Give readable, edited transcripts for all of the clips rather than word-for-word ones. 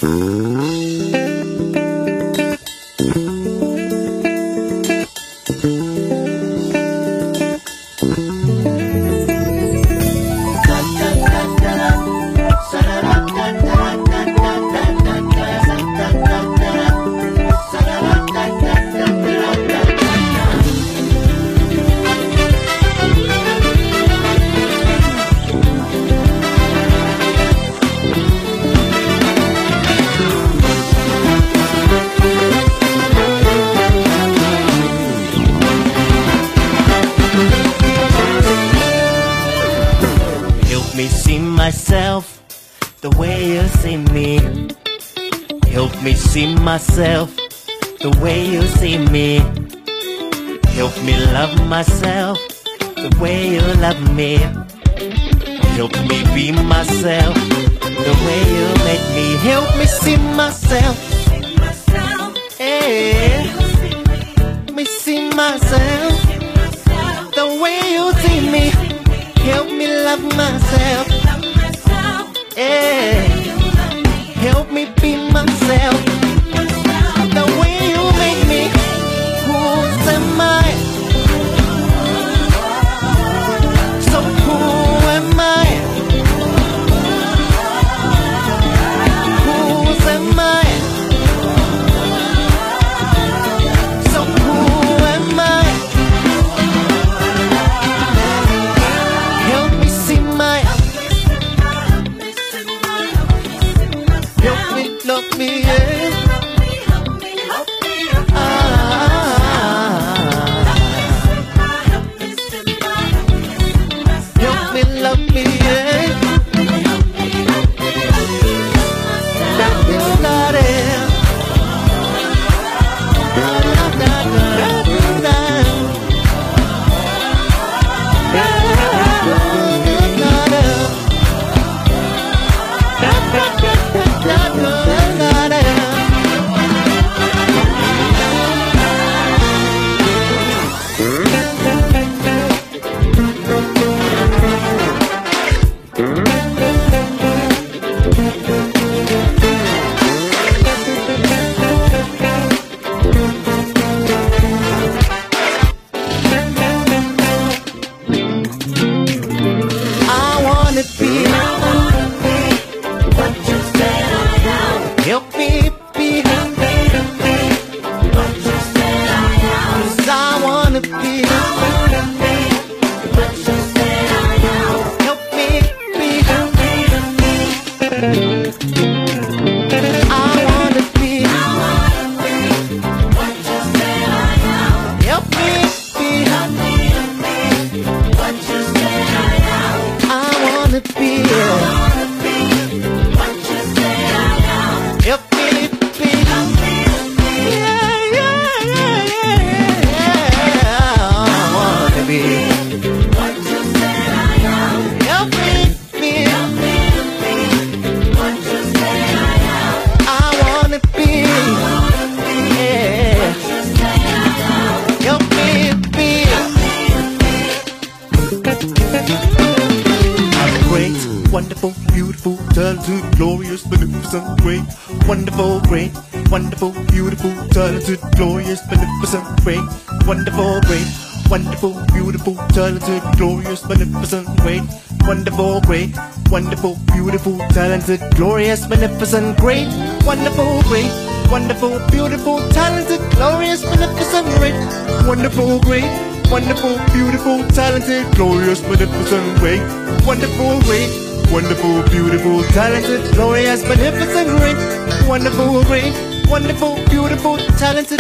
Myself the way you see me. Help me love myself the way you love me. Help me be myself the way you make me. Help me see myself. Hey, me see myself the way you see me. Help me love myself. Hey, help me be myself. The way you make me, who am I? So who am I? Who am I? So who am I? Help me see my. Help me love me, yeah. Wonderful, beautiful, talented, glorious, beneficent, great. Wonderful, great. Wonderful, beautiful, talented, glorious, beneficent, great. Wonderful, great. Wonderful, beautiful, talented, glorious, beneficent, great. Wonderful, great. Wonderful, beautiful, talented, glorious, beneficent, great. Wonderful, great. Wonderful, beautiful, talented, glorious, beneficent, great. Wonderful, great. Wonderful, beautiful, talented, glorious, beneficent, great. Wonderful, great. Wonderful, beautiful, talented, glorious, beneficent, great. Wonderful, great. Wonderful, beautiful, talented.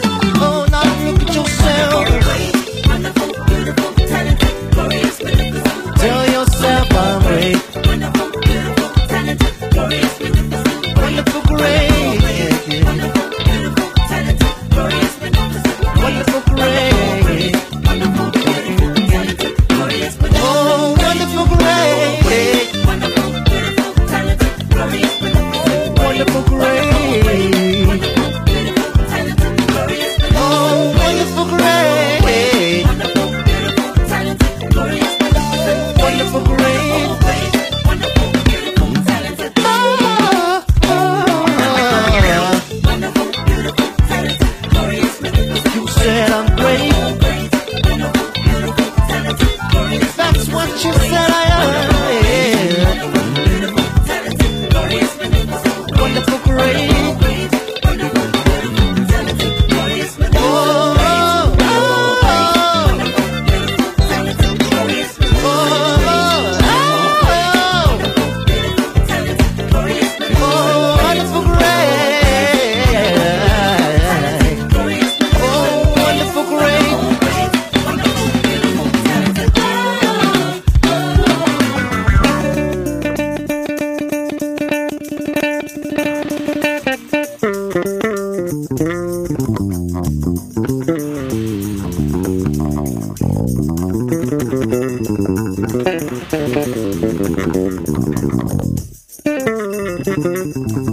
Oh, now look at yourself. Wonderful, beautiful, talented, glorious, beneficent. Tell yourself I'm great. Wonderful, beautiful, talented, glorious, beneficent. Wonderful, great. Wonderful, beautiful, talented, glorious, beneficent. Wonderful, great. Wonderful, beautiful, talented, glorious, beneficent. Oh, wonderful, great. Wonderful, beautiful, talented, glorious, beneficent. Wonderful, great. Wonderful, beautiful, talented, glorious, beneficent. Oh, wonderful, great. Wonderful, beautiful, talented, glorious, beneficent. Wonderful, great. Wonderful, beautiful, talented. Oh, oh, oh.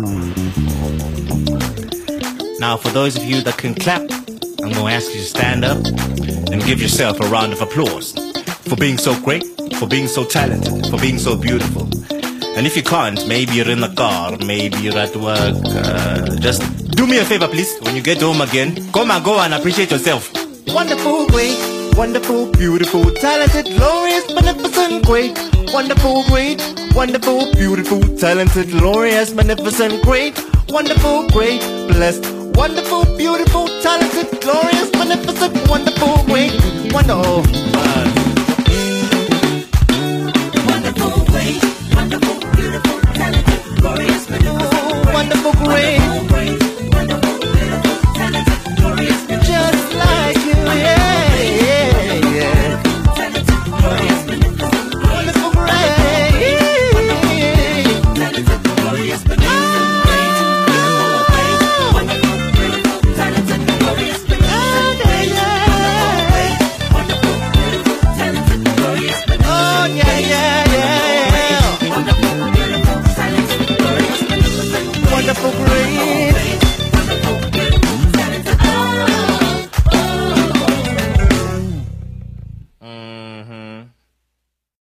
Now, for those of you that can clap, I'm going to ask you to stand up and give yourself a round of applause for being so great, for being so talented, for being so beautiful. And if you can't, maybe you're in the car, maybe you're at work, just do me a favor, please. When you get home again, come and go and appreciate yourself. Wonderful, great, wonderful, beautiful, talented, glorious, magnificent, great, wonderful, great, wonderful, beautiful, talented, glorious, magnificent, great, wonderful, great, blessed, wonderful, beautiful, talented, glorious, magnificent, wonderful, great, wonderful. Wonderful, great, wonderful, beautiful, talented, glorious, magnificent, Wonderful, great,